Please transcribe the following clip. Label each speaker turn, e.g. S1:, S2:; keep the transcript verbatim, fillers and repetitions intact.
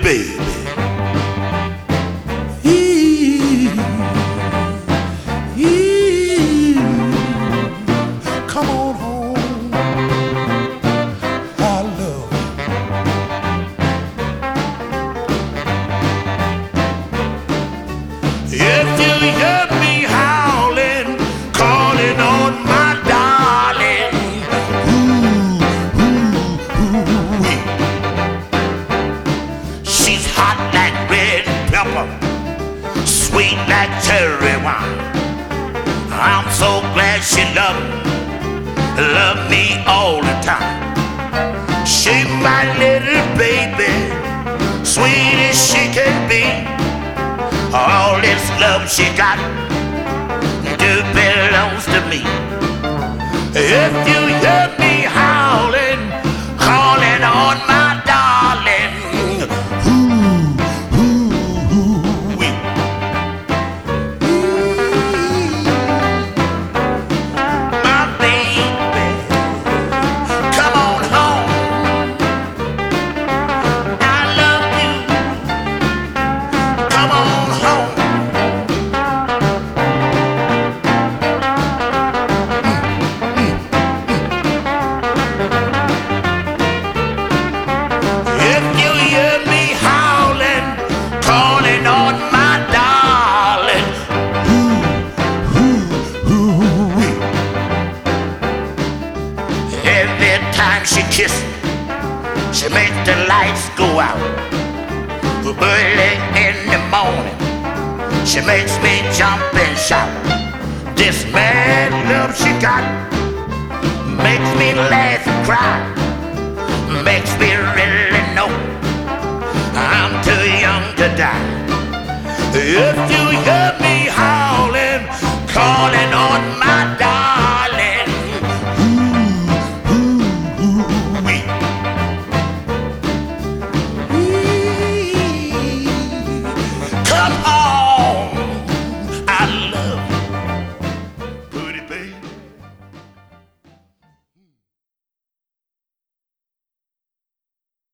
S1: baby. Ee, ee, come on home, I love you. If you hear me howling, calling on my darling, ooh, ooh, ooh, wee. She's hot like red pepper, sweet like cherry wine. I'm so glad she loved, loved me all the time. She my little baby, sweet as she can be. All this love she got do belongs to me. If you hear me howling, calling on my darling, ooh, ooh, ooh, wee. My baby, come on home, I love you. Come on home. If you hear me howling, calling on my darling, ooh, ooh, ooh, wee. Every time she kisses, she makes the lights go out. Early in the morning, she makes me jump and shout. This mad love she got makes me laugh and cry, makes me really know I'm too young to die. If you hear me howling, calling on my